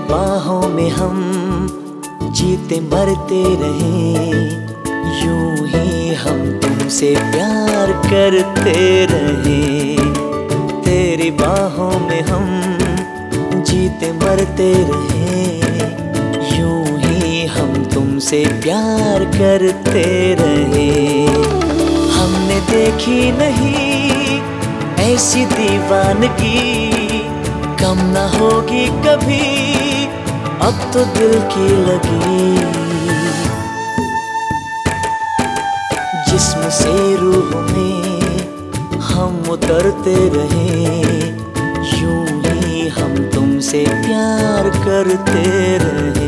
बाहों में हम जीते मरते रहे, यूं ही हम तुमसे प्यार करते रहे। तेरी बाहों में हम जीते मरते रहे, यूं ही हम तुमसे प्यार करते रहे। हमने देखी नहीं ऐसी दीवानगी, कम न होगी कभी अब तो दिल की लगी। जिस्म से रूह में हम उतरते रहे, यूं ही हम तुमसे प्यार करते रहे।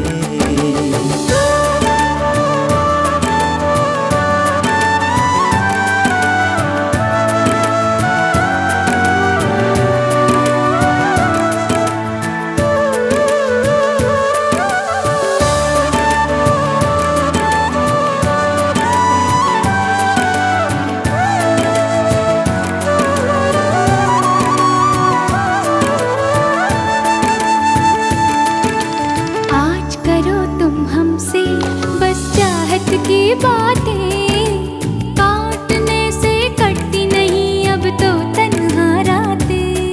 की बातें काटने से कटती नहीं अब तो तन्हा रातें।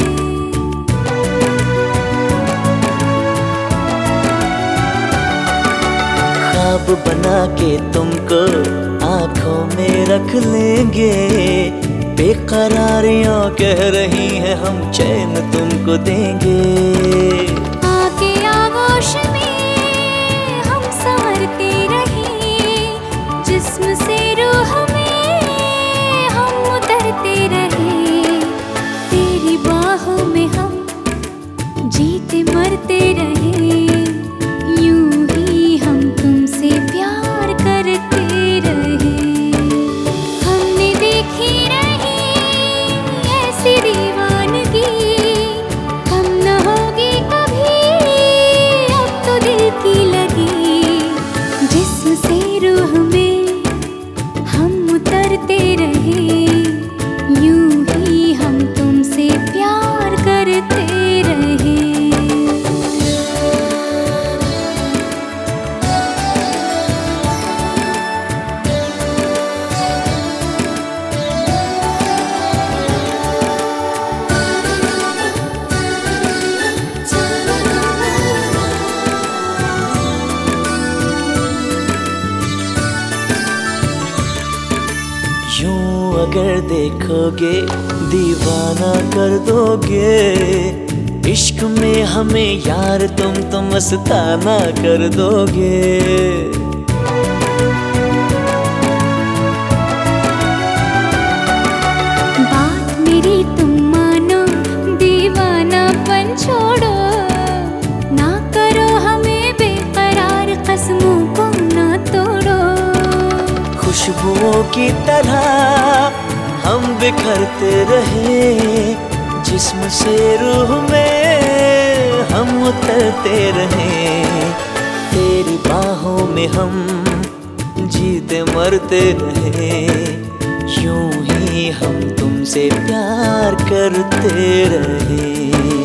ख्वाब बना के तुमको आंखों में रख लेंगे, बेकरारियां कह रही हैं हम चैन तुमको देंगे। आके आगोश में हम संवरते रहे, जिस्म से रूह में हम उतरते रहे। तेरी बाहों में हम जीते मरते रहे, यूं ही हम तुमसे प्यार करते रहे। हमने देखी नहीं ऐसी दीवानगी, कम न होगी कभी अब तो दिल की लगी। जिस्म से रूह में उतरते रहे, यूं ही हम तुमसे प्यार करते रहे। यूं अगर देखोगे दीवाना कर दोगे, इश्क में हमें यार तुम तो मस्ताना कर दोगे। बात मेरी तुम मानो, दीवानापन छोड़ो, ना करो हमें बेकरार, कसमों को ना तोड़ो। खुशबुओं की तरह हम बिखरते रहे, जिस्म से रूह में हम उतरते रहे। तेरी बाहों में हम जीते मरते रहे, यूं ही हम तुमसे प्यार करते रहे।